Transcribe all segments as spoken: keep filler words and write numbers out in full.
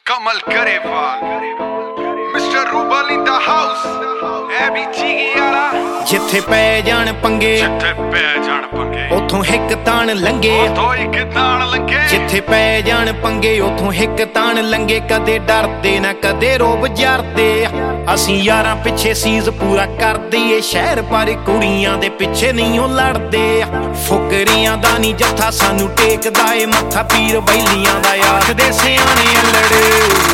Kamal Grewal mister Rubal in the house ए भी चीगी यारा जिथे पै जान पंगे जिथे पै जान पंगे उथों हिक तान लंगे उथों हिक तान लंगे जिथे पै जान पंगे उथों हिक तान लंगे कदे डरदे ना कदे रोब जरदे असीं यारां पिछे सीज पूरा कर दईए शहर पर कुड़ियां दे पिछे नहीं ओ लड़दे फुकरियां दा नी जत्था सानू टेकदा ए मत्था पीर बैलियां दा आखदे सियाणे लड़े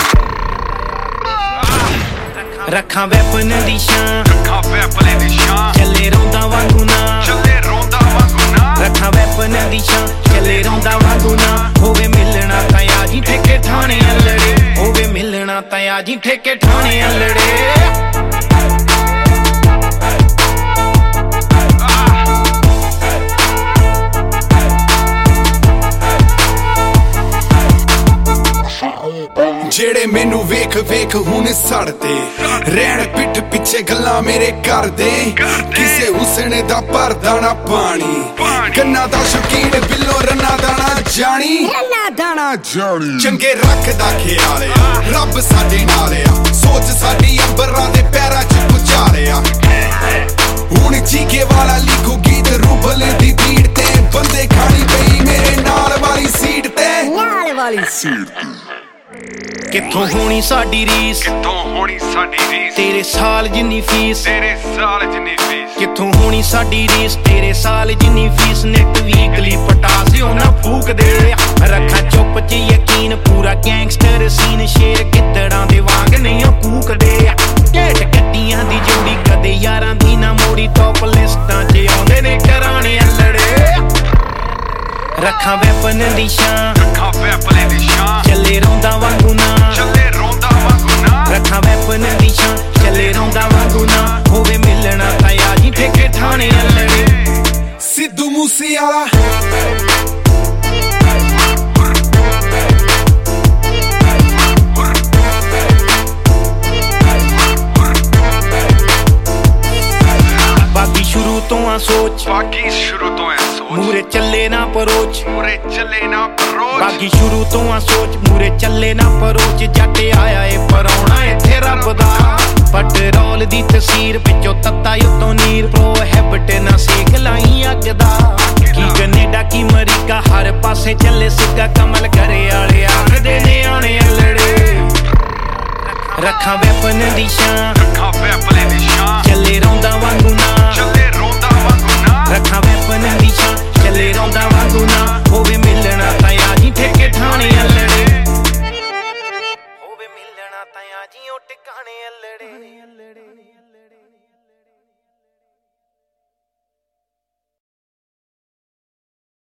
रखा वैपन दी शान रखा वैपन दी शान चले रोंदा वांगू ना चले रोंदा वांगू ना रखा वैपन दी शान चले रोंदा वांगू ना होवे मिलना ताया जी ठेके ठाणे लड़े होवे मिलना ताया जी ठेके ठाणे लड़े जेड़े मैनू वेख वेख हुण सड़दे रहण पिठ पिछे गल्लां मेरे करदे किसे हुसने दा भरदा ना पानी गन्ना दा शौकीन बिल्लो रन्ना दाना जानी रन्ना दाना जानी चंगे रखदा ख्याल आ रब साडे नाल आ सोच साडी अंबरां दे पैरां च पुचालिया हुण चीके वाला लिखो गीत रूबल दी भीड़ ते बंदे खानी पई मेरे नाल वाली सीट ते नाल वाली सीट किथों होनी साडी रीस किथों होनी साडी रीस तेरे साल जिन्नी फीस तेरे साल जिन्नी फीस किथों होनी साडी रीस तेरे साल जिन्नी फीस नेट वीकली पटासियों ना फूक दे रखा चुप च यकीन पूरा गैंगस्टर सीन शेर गिद्दड़ां दे वांग नहीं कूक दे ढेट गड्डियां दी जोड़ी कदे यारां दी ना मोड़ी टॉप लिस्टां च आउंदे ने घराणे लड़े रखा वैपन दी शान रखा वैपन दी शान चले रोंदा वांगू ना चले रोंदा वांगू ना रखा वैपन दी शान चले रोंदा वांगू ना होवे मिलना ताया जी ठेके ठाणे लड़े सिद्धू मूसेवाला बाकी शुरू तो आ सोच बाकी शुरू तो आ सोच मूरे चले ना परोच मूरे चले ना परोच बाकी शुरू तो आ सोच मूरे चले ना परोच जट आया ए परौना इत्थे रब दा पेट्रोल दी तसीर विचों तत्ता उत्तों नीर प्रोहिबिट ना सेक लाई अग दा की कनेडा की अमरीका हर पासे चले सिक्का कमल करे आले आखदे ने आने लड़े रखा वैपन दी शान रखा वैपन दी शान चले रोंदा वांगू ना चले रोंदा वांगू ना रखा वैपन दी शान चले रोंदा वांगू ना होवे मिलना ताया जी ठेके ठाणे लड़े होवे मिलना ताया जी ओ टिकाणे लड़े।